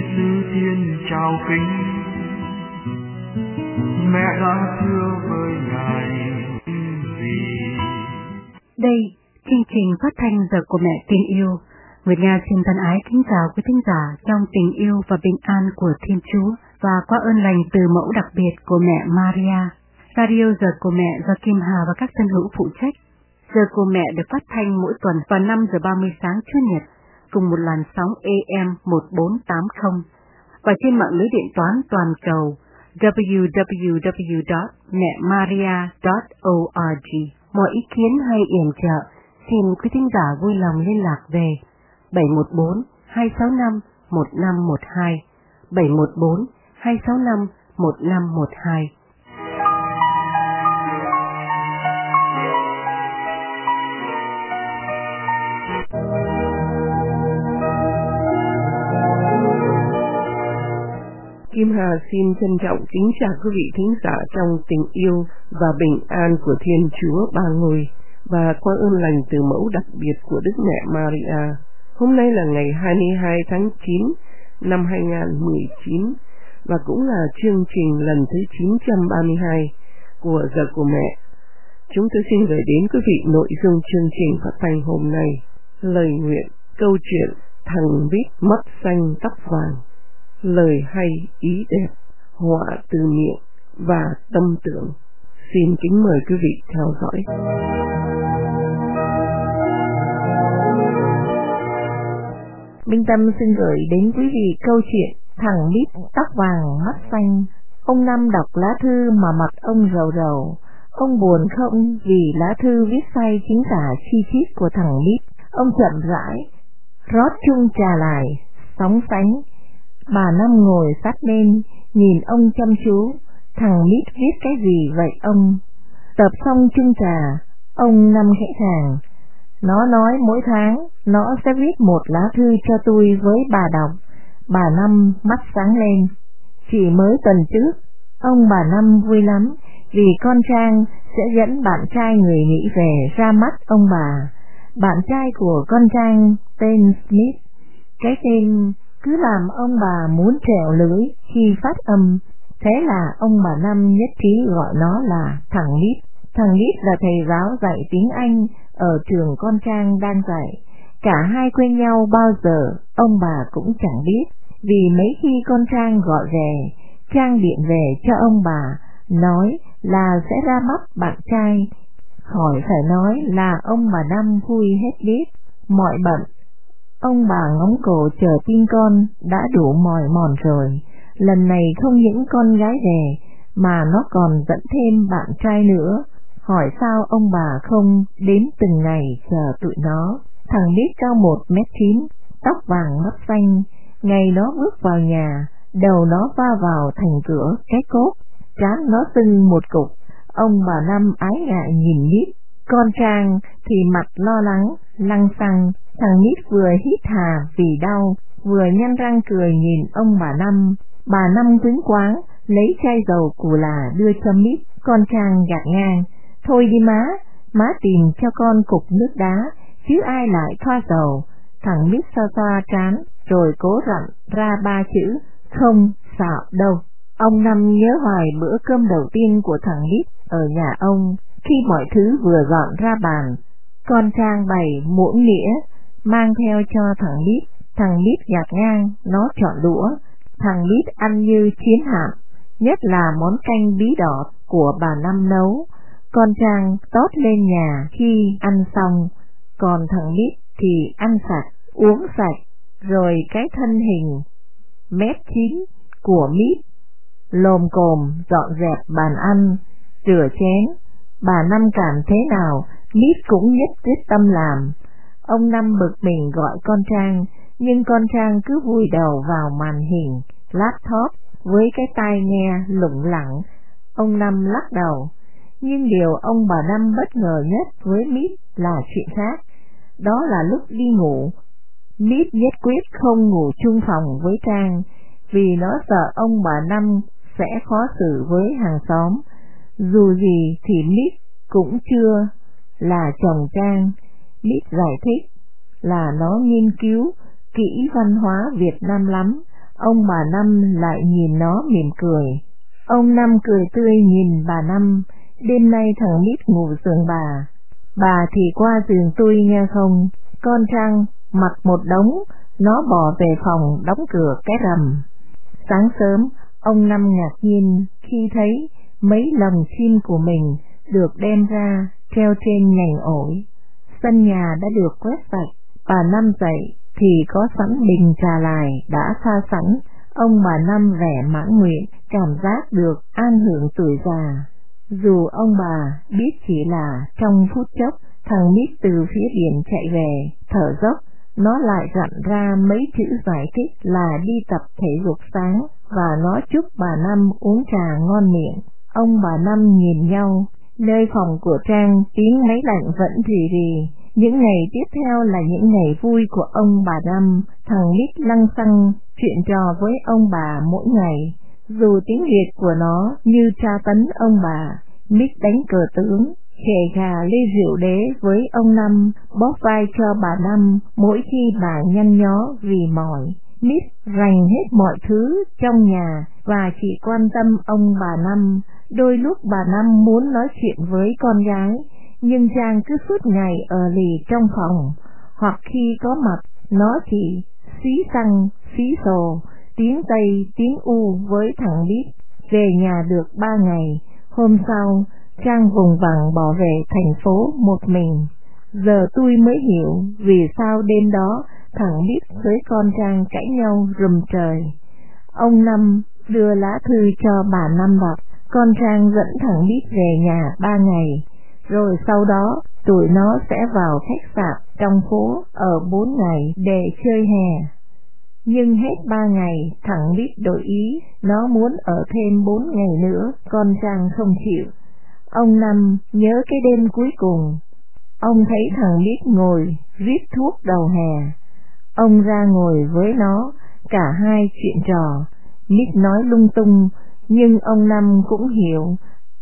sư thiên chào kính, mẹ đã thưa với ngài gì. Đây, chương trình phát thanh Giờ của Mẹ Tình Yêu. Nguyệt Nga xin thân ái kính chào quý thính giả trong tình yêu và bình an của Thiên Chúa và qua ơn lành từ mẫu đặc biệt của mẹ Maria. Radio Giờ của Mẹ do Kim Hà và các thân hữu phụ trách. Giờ của Mẹ được phát thanh mỗi tuần vào 5 giờ 30 sáng Chủ nhật cùng một làn sóng AM 1480 và trên mạng lưới điện toán toàn cầu www.mẹmaria.org. Mọi ý kiến hay yểm trợ xin quý thính giả vui lòng liên lạc về 714 265 1512 714 265 1512. Kim Hà xin trân trọng kính chào quý vị thính giả trong tình yêu và bình an của Thiên Chúa Ba Ngôi và qua ơn lành từ mẫu đặc biệt của Đức Mẹ Maria. Hôm nay là ngày 22 tháng 9 năm 2019 và cũng là chương trình lần thứ 932 của Giờ của Mẹ. Chúng tôi xin gửi đến quý vị nội dung chương trình phát thanh hôm nay: lời nguyện, câu chuyện thằng Bít mắt xanh tóc vàng, lời hay ý đẹp, họa từ miệng và tâm tưởng. Xin kính mời quý vị theo dõi. Minh Tâm xin gửi đến quý vị câu chuyện thằng Bít tóc vàng mắt xanh. Ông Năm đọc lá thư mà mặt ông rầu rầu. Ông buồn không vì lá thư viết sai chính tả chi tiết của thằng Bít. Ông chậm rãi rót chung trà lại, sóng sánh. Bà Năm ngồi sát bên, nhìn ông chăm chú. Thằng Bít viết cái gì vậy ông? Tập xong chung trà, ông Năm khẽ khàng. Nó nói mỗi tháng nó sẽ viết một lá thư cho tôi với bà đọc. Bà Năm mắt sáng lên. Chỉ mới tuần trước, ông bà Năm vui lắm vì con Trang sẽ dẫn bạn trai người Mỹ về ra mắt ông bà. Bạn trai của con Trang tên Smith. Cái tên cứ làm ông bà muốn trèo lưới khi phát âm. Thế là ông bà Năm nhất trí gọi nó là thằng Bít. Thằng Bít là thầy giáo dạy tiếng Anh ở trường con Trang đang dạy. Cả hai quen nhau bao giờ ông bà cũng chẳng biết. Vì mấy khi con Trang gọi về, Trang điện về cho ông bà, nói là sẽ ra mắt bạn trai. Khỏi phải nói là ông bà Năm vui hết biết. Mọi bận, ông bà ngóng cổ chờ tin con đã đủ mỏi mòn rồi. Lần này không những con gái về mà nó còn dẫn thêm bạn trai nữa. Hỏi sao ông bà không đến từng ngày chờ tụi nó. Thằng Bít cao 1m9, tóc vàng mắt xanh. Ngày nó bước vào nhà, đầu nó va vào thành cửa cái cốt, trán nó sưng một cục. Ông bà Năm ái ngại nhìn Bít. Con Trang thì mặt lo lắng, lăng xăng. Thằng Bít vừa hít hà vì đau, vừa nhăn răng cười nhìn ông bà Năm. Bà Năm quýnh quáng, lấy chai dầu cù là đưa cho Bít. Con Trang gạt ngang. Thôi đi má tìm cho con cục nước đá, chứ ai lại thoa dầu. Thằng Bít xoa xoa trán, rồi cố rặn ra 3 chữ, không xạo đâu. Ông Năm nhớ hoài bữa cơm đầu tiên của thằng Bít ở nhà ông, khi mọi thứ vừa dọn ra bàn. Con Trang bày muỗng nĩa, mang theo cho thằng Bít. Thằng Bít gạt ngang, nó chọn đũa. Thằng Bít ăn như chiến hạm, nhất là món canh bí đỏ của bà Năm nấu. Con Trang tót lên nhà khi ăn xong, còn thằng Bít thì ăn sạch, uống sạch, rồi cái thân hình mét 9 của Bít lồm cồm dọn dẹp bàn ăn, rửa chén. Bà Năm cảm thế nào, Bít cũng nhất quyết tâm làm. Ông Năm bực mình gọi con Trang, nhưng con Trang cứ vùi đầu vào màn hình laptop với cái tai nghe lủng lẳng. Ông Năm lắc đầu. Nhưng điều ông bà Năm bất ngờ nhất với Bít là chuyện khác. Đó là lúc đi ngủ, Bít nhất quyết không ngủ chung phòng với Trang, vì nó sợ ông bà Năm sẽ khó xử với hàng xóm. Dù gì thì Bít cũng chưa là chồng Trang. Bít giải thích là nó nghiên cứu kỹ văn hóa Việt Nam lắm. Ông bà Năm lại nhìn nó mỉm cười. Ông Năm cười tươi nhìn bà Năm. Đêm nay thằng Mít ngủ giường bà thì qua giường tôi nghe không. Con Trang mặc một đống, nó bỏ về phòng đóng cửa cái rầm. Sáng sớm, ông Năm ngạc nhiên khi thấy mấy lồng chim của mình được đem ra treo trên nhành ổi. Sân nhà đã được quét sạch. Bà Năm dậy thì có sẵn bình trà lại đã pha sẵn. Ông bà Năm vẻ mãn nguyện, cảm giác được an hưởng tuổi già. Dù ông bà biết chỉ là trong phút chốc, thằng Mít từ phía biển chạy về, thở dốc, nó lại dặn ra mấy chữ giải thích là đi tập thể dục sáng, và nó chúc bà Năm uống trà ngon miệng. Ông bà Năm nhìn nhau, nơi phòng của Trang tiếng máy lạnh vẫn rì rì. Những ngày tiếp theo là những ngày vui của ông bà Năm. Thằng Mít lăng xăng chuyện trò với ông bà mỗi ngày. Dù tiếng Việt của nó như tra tấn ông bà, Mít đánh cờ tướng, khè gà ly rượu đế với ông Năm, bóp vai cho bà Năm mỗi khi bà nhăn nhó vì mỏi. Mít rành hết mọi thứ trong nhà và chỉ quan tâm ông bà Năm. Đôi lúc bà Năm muốn nói chuyện với con gái, nhưng Trang cứ suốt ngày ở lì trong phòng, hoặc khi có mặt, nó chỉ xí xăng, xí xồ, tiếng Tây, tiếng U với thằng Mít. Về nhà được 3 ngày, hôm sau, Trang vùng vằng bỏ về thành phố một mình. Giờ tôi mới hiểu vì sao đêm đó thằng Mít với con Trang cãi nhau rùm trời. Ông Năm đưa lá thư cho bà Năm đọc, con Trang dẫn thằng Mít về nhà 3 ngày, rồi sau đó tụi nó sẽ vào khách sạn trong phố ở 4 ngày để chơi hè. Nhưng hết 3 ngày, thằng Mít đổi ý, nó muốn ở thêm 4 ngày nữa, con Trang không chịu. Ông Năm nhớ cái đêm cuối cùng, ông thấy thằng Mít ngồi rít thuốc đầu hè. Ông ra ngồi với nó, cả hai chuyện trò. Mít nói lung tung, nhưng ông Năm cũng hiểu.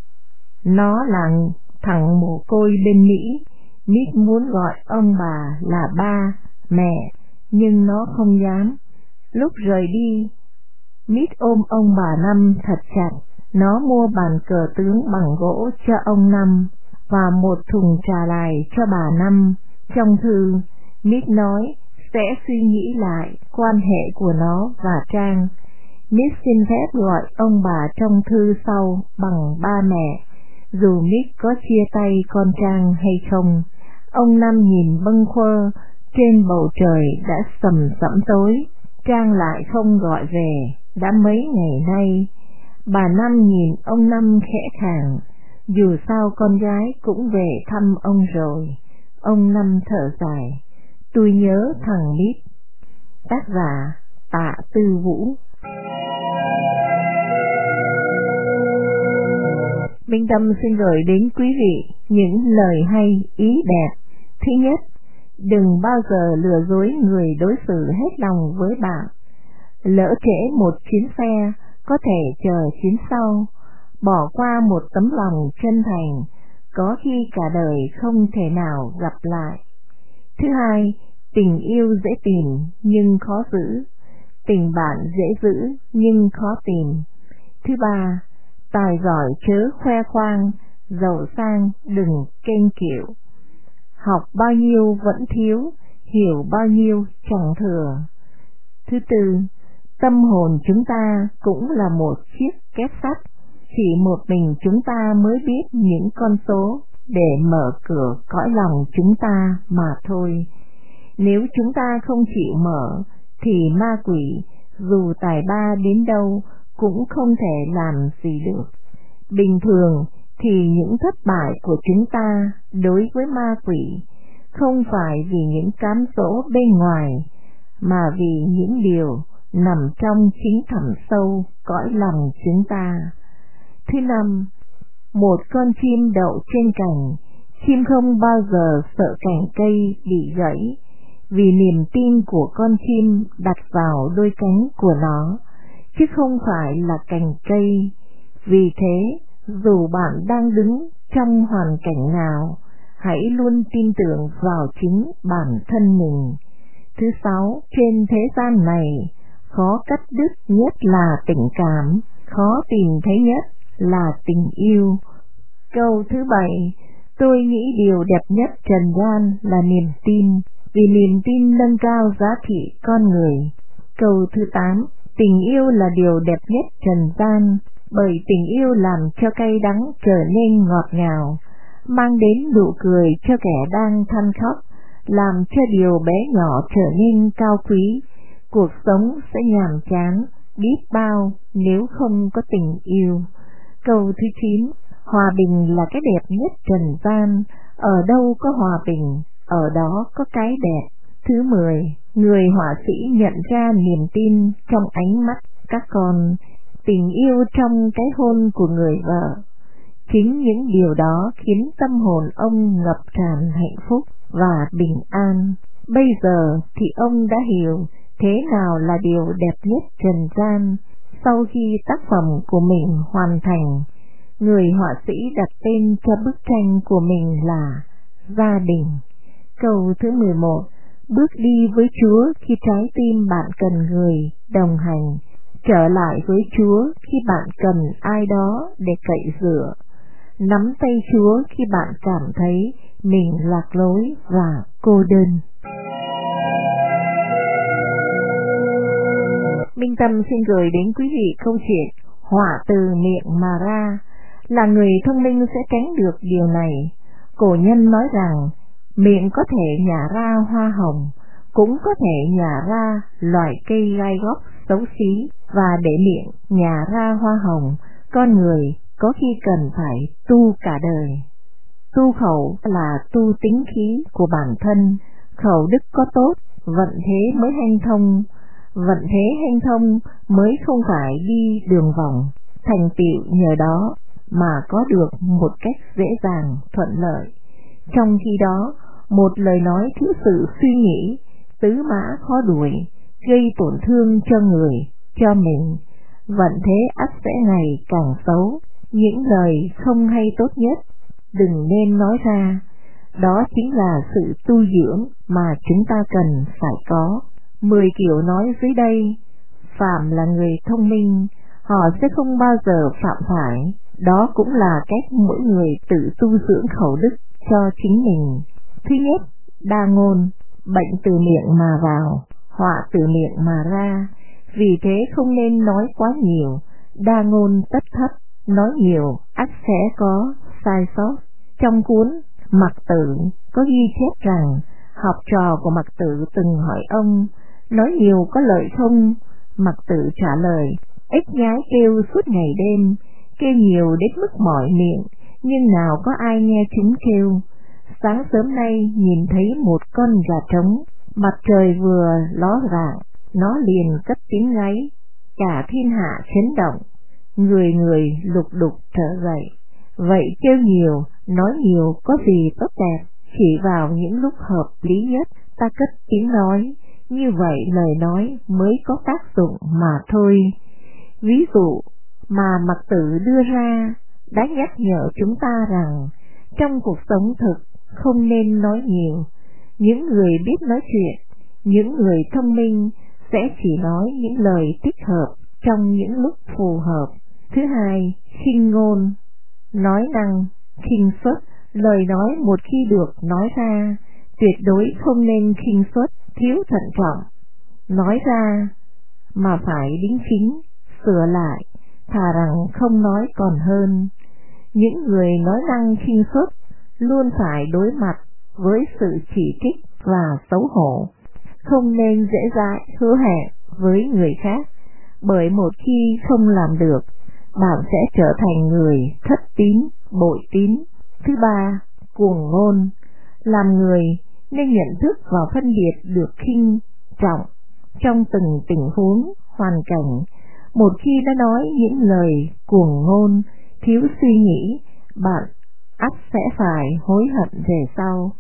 Nó là thằng mồ côi bên Mỹ. Mít muốn gọi ông bà là ba, mẹ, nhưng nó không dám. Lúc rời đi, Mít ôm ông bà Năm thật chặt. Nó mua bàn cờ tướng bằng gỗ cho ông Năm và một thùng trà lại cho bà Năm. Trong thư, Mít nói sẽ suy nghĩ lại quan hệ của nó và Trang. Mít xin phép gọi ông bà trong thư sau bằng ba mẹ, dù Mít có chia tay con Trang hay không. Ông Năm nhìn bâng quơ, trên bầu trời đã sầm sẫm tối. Trang lại không gọi về, đã mấy ngày nay. Bà Năm nhìn ông Năm khẽ khàng, dù sao con gái cũng về thăm ông rồi. Ông Năm thở dài, tôi nhớ thằng Mít. Tác giả Tạ Tư Vũ. Minh Tâm xin gửi đến quý vị những lời hay, ý đẹp. Thứ nhất, đừng bao giờ lừa dối người đối xử hết lòng với bạn. Lỡ trễ một chuyến xe, có thể chờ chuyến sau. Bỏ qua một tấm lòng chân thành, có khi cả đời không thể nào gặp lại. Thứ hai, tình yêu dễ tìm nhưng khó giữ. Tình bạn dễ giữ nhưng khó tìm. Thứ ba, tài giỏi chớ khoe khoang, giàu sang đừng kênh kiệu. Học bao nhiêu vẫn thiếu, hiểu bao nhiêu chẳng thừa. Thứ tư, tâm hồn chúng ta cũng là một chiếc két sắt, chỉ một mình chúng ta mới biết những con số để mở cửa cõi lòng chúng ta mà thôi. Nếu chúng ta không chịu mở, thì ma quỷ dù tài ba đến đâu cũng không thể làm gì được. Bình thường thì những thất bại của chúng ta đối với ma quỷ không phải vì những cám dỗ bên ngoài, mà vì những điều nằm trong chính thẳm sâu cõi lòng chúng ta. Thứ năm, một con chim đậu trên cành, chim không bao giờ sợ cành cây bị gãy, vì niềm tin của con chim đặt vào đôi cánh của nó, chứ không phải là cành cây. Vì thế, dù bạn đang đứng trong hoàn cảnh nào, hãy luôn tin tưởng vào chính bản thân mình. Thứ sáu, trên thế gian này, khó cắt đứt nhất là tình cảm, khó tìm thấy nhất là tình yêu. Câu thứ 7, tôi nghĩ điều đẹp nhất trần gian là niềm tin, vì niềm tin nâng cao giá trị con người. Câu thứ 8, tình yêu là điều đẹp nhất trần gian, bởi tình yêu làm cho cay đắng trở nên ngọt ngào, mang đến nụ cười cho kẻ đang than khóc, làm cho điều bé nhỏ trở nên cao quý. Cuộc sống sẽ nhàm chán biết bao nếu không có tình yêu. Câu thứ 9, hòa bình là cái đẹp nhất trần gian, ở đâu có hòa bình, ở đó có cái đẹp. Thứ 10, người họa sĩ nhận ra niềm tin trong ánh mắt các con, tình yêu trong cái hôn của người vợ. Chính những điều đó khiến tâm hồn ông ngập tràn hạnh phúc và bình an. Bây giờ thì ông đã hiểu thế nào là điều đẹp nhất trần gian. Sau khi tác phẩm của mình hoàn thành, người họa sĩ đặt tên cho bức tranh của mình là Gia đình. Câu thứ 11, bước đi với Chúa khi trái tim bạn cần người đồng hành, trở lại với Chúa khi bạn cần ai đó để cậy dựa, nắm tay Chúa khi bạn cảm thấy mình lạc lối và cô đơn. Minh Tâm xin gửi đến quý vị câu chuyện Họa từ miệng mà ra. Là người thông minh sẽ tránh được điều này. Cổ nhân nói rằng miệng có thể nhả ra hoa hồng, cũng có thể nhả ra loại cây gai góc xấu xí, và để miệng nhả ra hoa hồng, con người có khi cần phải tu cả đời. Tu khẩu là tu tính khí của bản thân, khẩu đức có tốt, vận thế mới hanh thông, vận thế hanh thông mới không phải đi đường vòng, thành tựu nhờ đó mà có được một cách dễ dàng, thuận lợi. Trong khi đó, một lời nói thiếu sự suy nghĩ, tứ mã khó đuổi, gây tổn thương cho người, cho mình, vận thế ắt sẽ ngày càng xấu. Những lời không hay tốt nhất đừng nên nói ra. Đó chính là sự tu dưỡng mà chúng ta cần phải có. 10 kiểu nói dưới đây, phàm là người thông minh, họ sẽ không bao giờ phạm phải. Đó cũng là cách mỗi người tự tu dưỡng khẩu đức cho chính mình. Thứ nhất, đa ngôn, bệnh từ miệng mà vào, họa từ miệng mà ra. Vì thế không nên nói quá nhiều, đa ngôn tất thất, nói nhiều ắt sẽ có sai sót. Trong cuốn Mặc Tử có ghi chép rằng học trò của Mặc Tử từng hỏi ông, nói nhiều có lợi không? Mặc Tử trả lời, ếch nhái kêu suốt ngày đêm, kêu nhiều đến mức mỏi miệng, nhưng nào có ai nghe chúng kêu. Sáng sớm nay nhìn thấy một con gà trống, mặt trời vừa ló dạng, nó liền cất tiếng gáy, cả thiên hạ chấn động, người người lục đục trở dậy. Vậy kêu nhiều, nói nhiều có gì tốt đẹp, chỉ vào những lúc hợp lý nhất ta cất tiếng nói, như vậy lời nói mới có tác dụng mà thôi. Ví dụ mà Mặc Tử đưa ra đã nhắc nhở chúng ta rằng trong cuộc sống thực không nên nói nhiều. Những người biết nói chuyện, những người thông minh sẽ chỉ nói những lời thích hợp trong những lúc phù hợp. Thứ hai, khinh ngôn, nói năng, khinh suất. Lời nói một khi được nói ra, tuyệt đối không nên khinh suất, thiếu thận trọng. Nói ra mà phải đính chính, sửa lại, thà rằng không nói còn hơn. Những người nói năng khinh suất luôn phải đối mặt với sự chỉ trích và xấu hổ. Không nên dễ dãi hứa hẹn với người khác, bởi một khi không làm được, bạn sẽ trở thành người thất tín, bội tín. Thứ ba, cuồng ngôn. Làm người nên nhận thức và phân biệt được khinh, trọng trong từng tình huống, hoàn cảnh. Một khi đã nói những lời cuồng ngôn, thiếu suy nghĩ, bạn ắt sẽ phải hối hận về sau.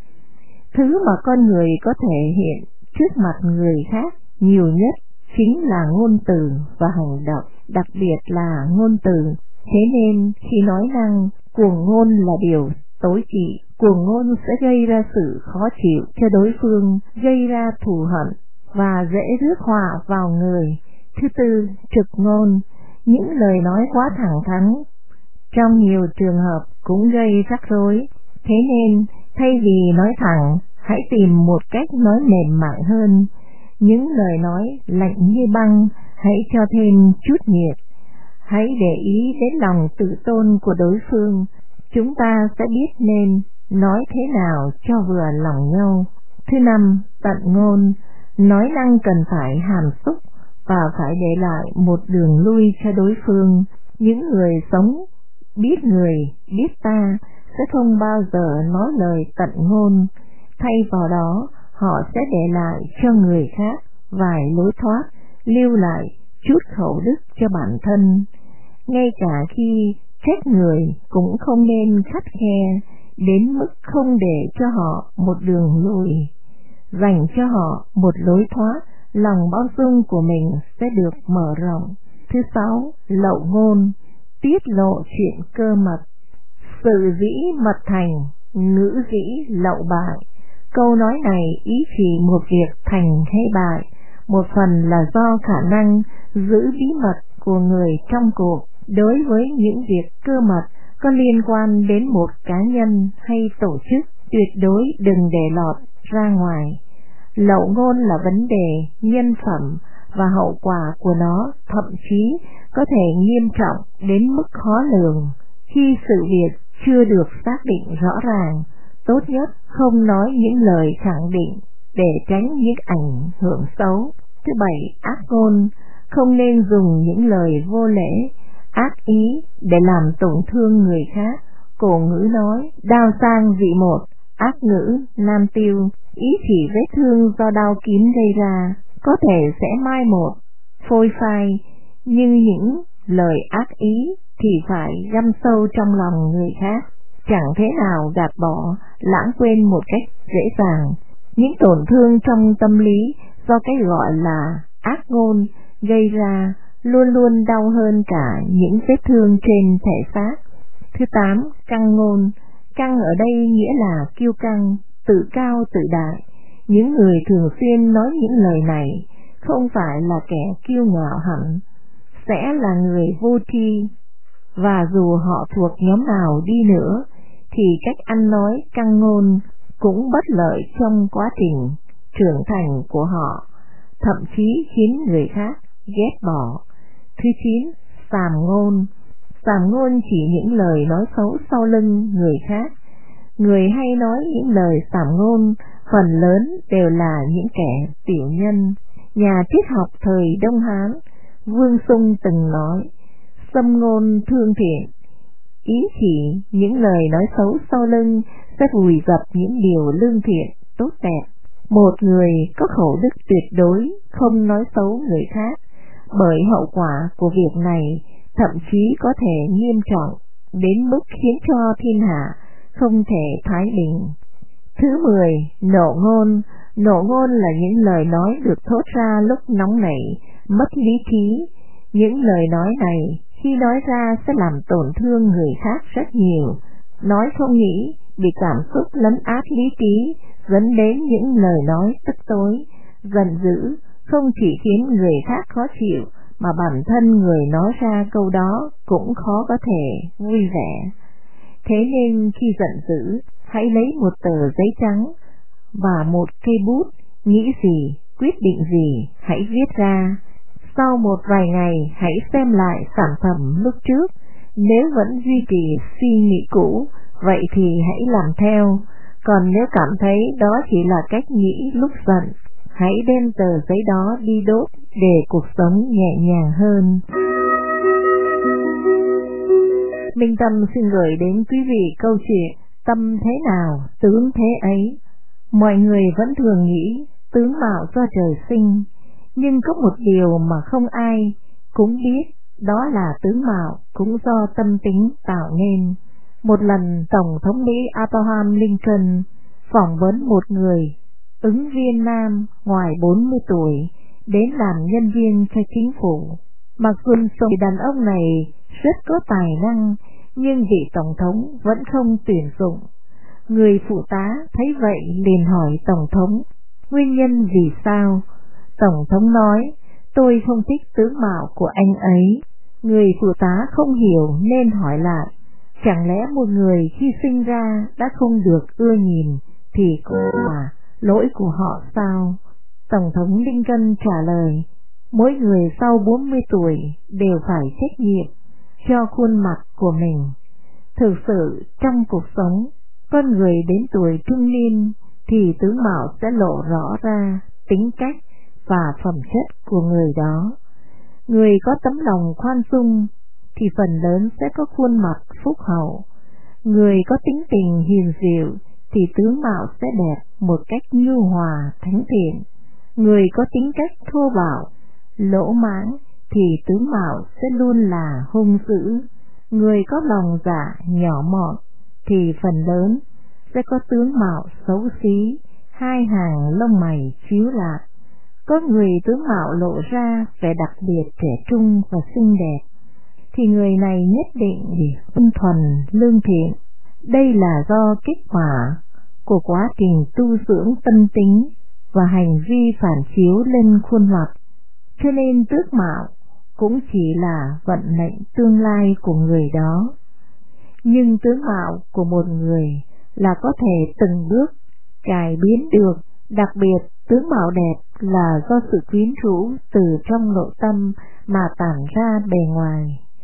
Thứ mà con người có thể hiện trước mặt người khác nhiều nhất chính là ngôn từ và hành động, đặc biệt là ngôn từ. Thế nên khi nói năng, cuồng ngôn là điều tối kỵ. Cuồng ngôn sẽ gây ra sự khó chịu cho đối phương, gây ra thù hận và dễ rước họa vào người. Thứ tư, trực ngôn, những lời nói quá thẳng thắn, trong nhiều trường hợp cũng gây rắc rối. Thế nên, thay vì nói thẳng, hãy tìm một cách nói mềm mại hơn. Những lời nói lạnh như băng, hãy cho thêm chút nhiệt. Hãy để ý đến lòng tự tôn của đối phương. Chúng ta sẽ biết nên nói thế nào cho vừa lòng nhau. Thứ năm, tận ngôn, nói năng cần phải hàm xúc và phải để lại một đường lui cho đối phương. Những người sống biết người, biết ta sẽ không bao giờ nói lời tận ngôn. Thay vào đó, họ sẽ để lại cho người khác vài lối thoát, lưu lại chút khẩu đức cho bản thân. Ngay cả khi trách người cũng không nên khắt khe đến mức không để cho họ một đường lùi. Dành cho họ một lối thoát, lòng bao dung của mình sẽ được mở rộng. Thứ sáu, lậu ngôn, tiết lộ chuyện cơ mật. Sự dĩ mật thành, ngữ dĩ lậu bại. Câu nói này ý chỉ một việc thành hay bại, một phần là do khả năng giữ bí mật của người trong cuộc. Đối với những việc cơ mật có liên quan đến một cá nhân hay tổ chức, tuyệt đối đừng để lọt ra ngoài. Lậu ngôn là vấn đề nhân phẩm và hậu quả của nó thậm chí có thể nghiêm trọng đến mức khó lường. Khi sự việc chưa được xác định rõ ràng, tốt nhất không nói những lời khẳng định để tránh những ảnh hưởng xấu. Thứ bảy, ác ngôn, không nên dùng những lời vô lễ, ác ý để làm tổn thương người khác. Cổ ngữ nói, đao sang vị một, ác ngữ nam tiêu, ý chỉ vết thương do đao kiếm gây ra, có thể sẽ mai một, phôi phai, nhưng những lời ác ý thì phải găm sâu trong lòng người khác, chẳng thế nào gạt bỏ, lãng quên một cách dễ dàng. Những tổn thương trong tâm lý do cái gọi là ác ngôn gây ra luôn luôn đau hơn cả những vết thương trên thể xác. Thứ tám, căng ngôn. Căng ở đây nghĩa là kiêu căng, tự cao tự đại. Những người thường xuyên nói những lời này không phải là kẻ kiêu ngạo hẳn, sẽ là người vô tri, và dù họ thuộc nhóm nào đi nữa thì cách ăn nói căng ngôn cũng bất lợi trong quá trình trưởng thành của họ, thậm chí khiến người khác ghét bỏ. Thứ 9, sàm ngôn. Sàm ngôn chỉ những lời nói xấu sau lưng người khác. Người hay nói những lời sàm ngôn phần lớn đều là những kẻ tiểu nhân. Nhà triết học thời Đông Hán Vương Sung từng nói, xâm ngôn thương thiện, ý chỉ những lời nói xấu sau lưng sẽ vùi dập những điều lương thiện, tốt đẹp. Một người có khẩu đức tuyệt đối không nói xấu người khác, bởi hậu quả của việc này thậm chí có thể nghiêm trọng đến mức khiến cho thiên hạ không thể thái bình. Thứ 10, nộ ngôn. Nộ ngôn là những lời nói được thốt ra lúc nóng nảy, mất lý trí. Những lời nói này khi nói ra sẽ làm tổn thương người khác rất nhiều. Nói không nghĩ, bị cảm xúc lấn át lý trí, dẫn đến những lời nói tức tối, giận dữ, không chỉ khiến người khác khó chịu, mà bản thân người nói ra câu đó cũng khó có thể vui vẻ. Thế nên khi giận dữ, hãy lấy một tờ giấy trắng và một cây bút, nghĩ gì, quyết định gì, hãy viết ra. Sau một vài ngày, hãy xem lại sản phẩm lúc trước. Nếu vẫn duy trì suy nghĩ cũ, vậy thì hãy làm theo. Còn nếu cảm thấy đó chỉ là cách nghĩ lúc giận, hãy đem tờ giấy đó đi đốt để cuộc sống nhẹ nhàng hơn. Minh Tâm xin gửi đến quý vị câu chuyện Tâm thế nào, tướng thế ấy. Mọi người vẫn thường nghĩ tướng mạo do trời sinh, nhưng có một điều mà không ai cũng biết, đó là tướng mạo cũng do tâm tính tạo nên. Một lần Tổng thống Mỹ Abraham Lincoln phỏng vấn một người ứng viên nam ngoài 40 tuổi đến làm nhân viên cho chính phủ. Mặc dù người đàn ông này rất có tài năng, nhưng vị Tổng thống vẫn không tuyển dụng. Người phụ tá thấy vậy liền hỏi Tổng thống nguyên nhân vì sao. Tổng thống nói, Tôi không thích tướng mạo của anh ấy. Người phụ tá không hiểu nên hỏi lại, chẳng lẽ một người khi sinh ra đã không được ưa nhìn thì cũng là lỗi của họ sao? Tổng thống Lincoln trả lời, mỗi người sau 40 tuổi đều phải trách nhiệm cho khuôn mặt của mình. Thực sự trong cuộc sống, con người đến tuổi trung niên thì tướng mạo sẽ lộ rõ ra tính cách và phẩm chất của người đó. Người có tấm lòng khoan dung thì phần lớn sẽ có khuôn mặt phúc hậu. Người có tính tình hiền dịu thì tướng mạo sẽ đẹp một cách nhu hòa thánh thiện. Người có tính cách thô bạo, lỗ mãng thì tướng mạo sẽ luôn là hung dữ. Người có lòng dạ nhỏ mọn thì phần lớn sẽ có tướng mạo xấu xí, hai hàng lông mày chíu lạ. Có người tướng mạo lộ ra vẻ đặc biệt trẻ trung và xinh đẹp, thì người này nhất định ôn thuần lương thiện. Đây là do kết quả của quá trình tu dưỡng tâm tính và hành vi phản chiếu lên khuôn mặt. Cho nên tước mạo cũng chỉ là vận mệnh tương lai của người đó. Nhưng tướng mạo của một người là có thể từng bước cải biến được. Đặc biệt, tướng mạo đẹp là do sự quyến rũ từ trong nội tâm mà tản ra bề ngoài.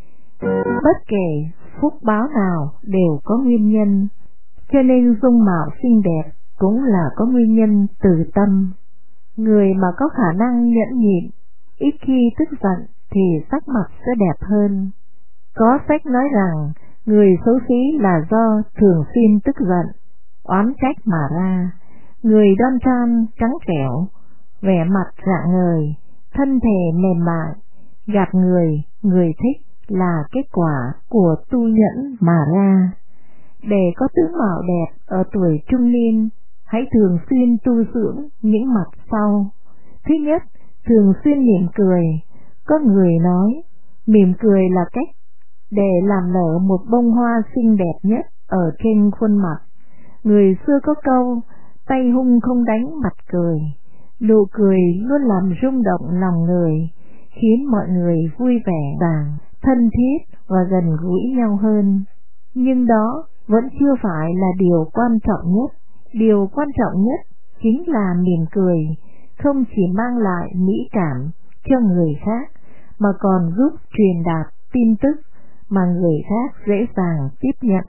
Bất kể phúc báo nào đều có nguyên nhân, cho nên dung mạo xinh đẹp cũng là có nguyên nhân từ tâm. Người mà có khả năng nhẫn nhịn, ít khi tức giận thì sắc mặt sẽ đẹp hơn. Có sách nói rằng người xấu xí là do thường xuyên tức giận, oán trách mà ra. Người đoan trang trắng trẻo, vẻ mặt rạng ngời, thân thể mềm mại, gạt người thích là kết quả của tu nhẫn mà ra. Để có tướng mạo đẹp ở tuổi trung niên, hãy thường xuyên tu dưỡng những mặt sau. Thứ nhất, thường xuyên mỉm cười. Có người nói, mỉm cười là cách để làm nở một bông hoa xinh đẹp nhất ở trên khuôn mặt. Người xưa có câu, tay hung không đánh mặt cười. Nụ cười luôn làm rung động lòng người, khiến mọi người vui vẻ và thân thiết và gần gũi nhau hơn. Nhưng đó vẫn chưa phải là điều quan trọng nhất. Điều quan trọng nhất chính là mỉm cười không chỉ mang lại mỹ cảm cho người khác, mà còn giúp truyền đạt tin tức mà người khác dễ dàng tiếp nhận.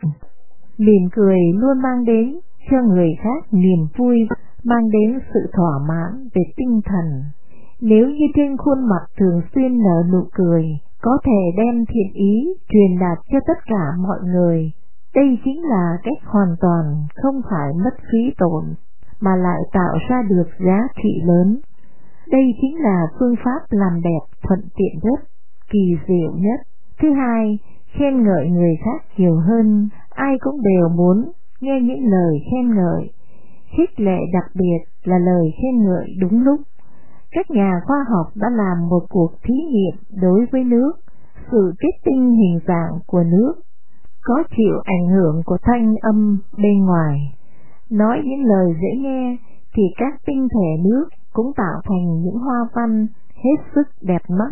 Mỉm cười luôn mang đến cho người khác niềm vui, mang đến sự thỏa mãn về tinh thần. Nếu như trên khuôn mặt thường xuyên nở nụ cười, có thể đem thiện ý truyền đạt cho tất cả mọi người. Đây chính là cách hoàn toàn không phải mất phí tổn, mà lại tạo ra được giá trị lớn. Đây chính là phương pháp làm đẹp thuận tiện nhất, kỳ diệu nhất. Thứ hai, khen ngợi người khác nhiều hơn. Ai cũng đều muốn nghe những lời khen ngợi. Khích lệ đặc biệt là lời khen ngợi đúng lúc. Các nhà khoa học đã làm một cuộc thí nghiệm đối với nước. Sự kết tinh hình dạng của nước có chịu ảnh hưởng của thanh âm bên ngoài. Nói những lời dễ nghe thì các tinh thể nước cũng tạo thành những hoa văn hết sức đẹp mắt.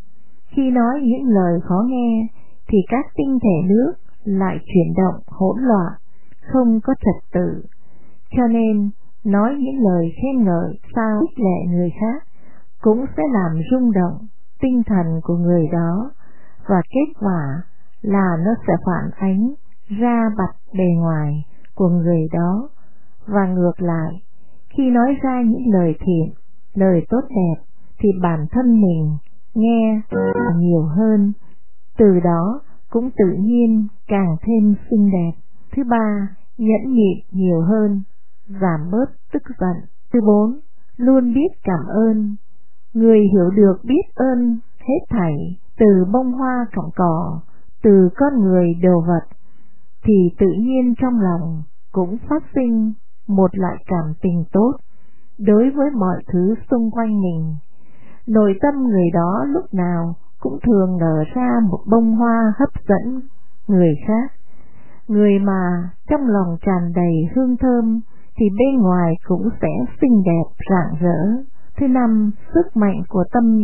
Khi nói những lời khó nghe thì các tinh thể nước lại chuyển động hỗn loạn, không có trật tự. Cho nên nói những lời khen ngợi sao khích lệ người khác cũng sẽ làm rung động tinh thần của người đó, và kết quả là nó sẽ phản ánh ra mặt bề ngoài của người đó. Và ngược lại, khi nói ra những lời thiện, lời tốt đẹp thì bản thân mình nghe nhiều hơn, từ đó cũng tự nhiên càng thêm xinh đẹp. Thứ ba, nhẫn nhịn nhiều hơn, giảm bớt tức giận. Thứ bốn, luôn biết cảm ơn. Người hiểu được biết ơn hết thảy, từ bông hoa cọng cỏ, từ con người đồ vật, thì tự nhiên trong lòng cũng phát sinh một loại cảm tình tốt đối với mọi thứ xung quanh mình. Nội tâm người đó lúc nào cũng thường nở ra một bông hoa hấp dẫn người khác. Người mà trong lòng tràn đầy hương thơm thì bên ngoài cũng sẽ xinh đẹp rạng rỡ. Thứ năm, sức mạnh của tâm niệm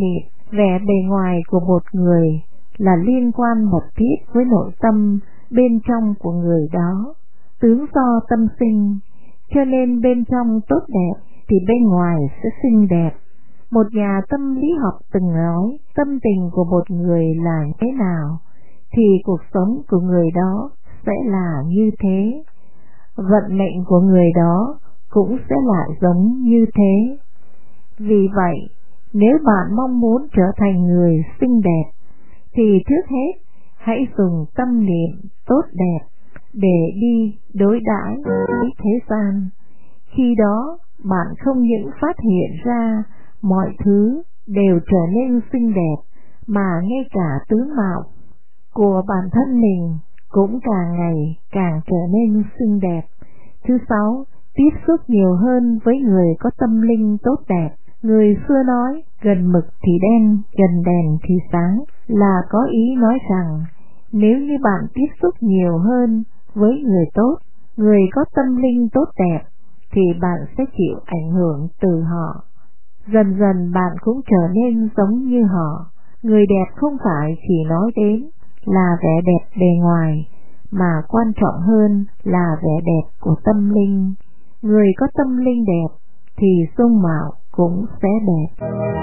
Vẻ bề ngoài của một người là liên quan mật thiết với nội tâm bên trong của người đó, tướng do tâm sinh, cho nên bên trong tốt đẹp thì bên ngoài sẽ xinh đẹp. Một nhà tâm lý học từng nói tâm tình của một người là thế nào thì cuộc sống của người đó sẽ là như thế, vận mệnh của người đó cũng sẽ lại giống như thế. Vì vậy, nếu bạn mong muốn trở thành người xinh đẹp thì trước hết hãy dùng tâm niệm tốt đẹp để đi đối đãi với thế gian. Khi đó bạn không những phát hiện ra mọi thứ đều trở nên xinh đẹp, mà ngay cả tướng mạo của bản thân mình cũng càng ngày càng trở nên xinh đẹp. Thứ 6, tiếp xúc nhiều hơn với người có tâm linh tốt đẹp. Người xưa nói gần mực thì đen, gần đèn thì sáng, là có ý nói rằng nếu như bạn tiếp xúc nhiều hơn với người tốt, người có tâm linh tốt đẹp, thì bạn sẽ chịu ảnh hưởng từ họ. Dần dần bạn cũng trở nên giống như họ. Người đẹp không phải chỉ nói đến là vẻ đẹp bề ngoài, mà quan trọng hơn là vẻ đẹp của tâm linh. Người có tâm linh đẹp thì dung mạo cũng sẽ đẹp.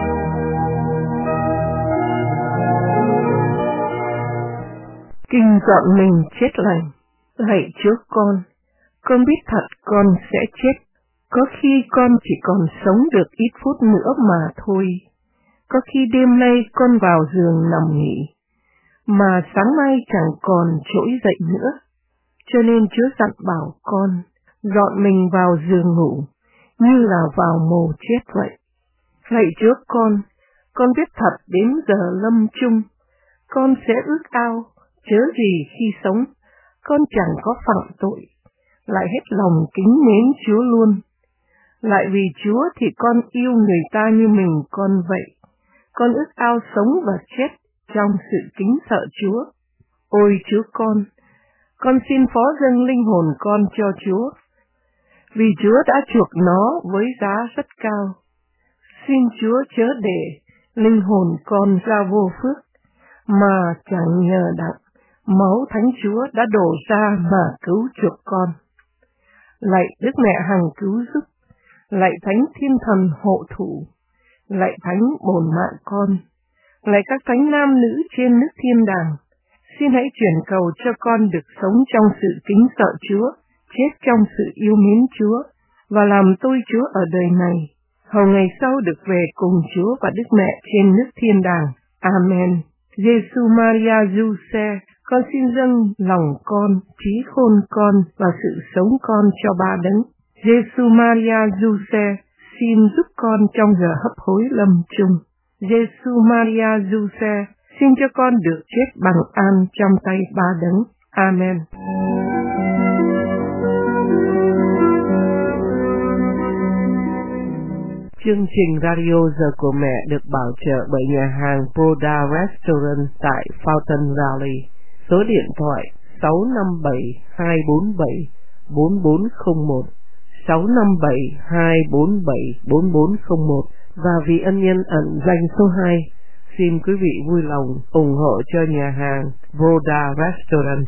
Kinh dọn mình chết lành. Lạy Chúa con biết thật con sẽ chết. Có khi con chỉ còn sống được ít phút nữa mà thôi. Có khi đêm nay con vào giường nằm nghỉ, mà sáng mai chẳng còn trỗi dậy nữa. Cho nên Chúa dặn bảo con dọn mình vào giường ngủ, như là vào mồ chết vậy. Lạy Chúa con biết thật đến giờ lâm chung, con sẽ ước ao, chớ gì khi sống, con chẳng có phạm tội, lại hết lòng kính mến Chúa luôn. Lại vì Chúa thì con yêu người ta như mình con vậy. Con ước ao sống và chết trong sự kính sợ Chúa. Ôi Chúa con xin phó dâng linh hồn con cho Chúa, vì Chúa đã chuộc nó với giá rất cao. Xin Chúa chớ để linh hồn con ra vô phước, mà chẳng nhờ đặng máu Thánh Chúa đã đổ ra mà cứu chuộc con. Lạy Đức Mẹ hằng cứu giúp, lạy Thánh Thiên Thần hộ thủ, lạy Thánh bổn mạng con, lạy các thánh nam nữ trên nước thiên đàng, xin hãy chuyển cầu cho con được sống trong sự kính sợ Chúa, chết trong sự yêu mến Chúa, và làm tôi Chúa ở đời này, hầu ngày sau được về cùng Chúa và Đức Mẹ trên nước thiên đàng. Amen. Giêsu Maria Giuse, con xin dâng lòng con, trí khôn con và sự sống con cho ba đấng. Giêsu Maria Giuse, xin giúp con trong giờ hấp hối lâm chung. Giêsu Maria Giuse, xin cho con được chết bằng an trong tay ba đấng. Amen. Chương trình Radio Giờ của Mẹ được bảo trợ bởi nhà hàng Boda Restaurant tại Fountain Valley. Số điện thoại 657-247-4401, 657-247-4401 và vì ân nhân ẩn danh số 2, xin quý vị vui lòng ủng hộ cho nhà hàng Boda Restaurant.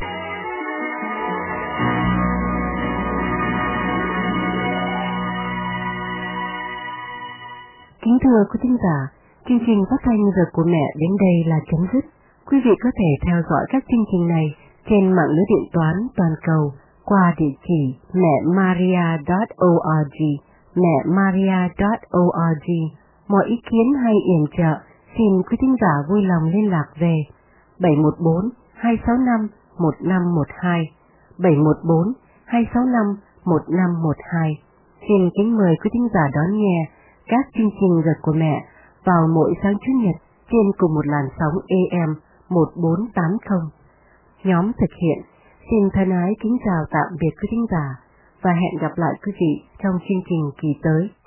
Kính thưa quý thính giả, chương trình phát thanh Giờ của Mẹ đến đây là chấm dứt. Quý vị có thể theo dõi các chương trình này trên mạng lưới điện toán toàn cầu qua địa chỉ mẹmaria.org, mẹmaria.org. Mọi ý kiến hay yểm trợ, xin quý thính giả vui lòng liên lạc về 714-265-1512, 714-265-1512. Xin kính mời quý thính giả đón nghe các chương trình Giờ của Mẹ vào mỗi sáng Chủ nhật trên cùng một làn sóng AM 1480. Nhóm thực hiện xin thân ái kính chào tạm biệt quý thính giả và hẹn gặp lại quý vị trong chương trình kỳ tới.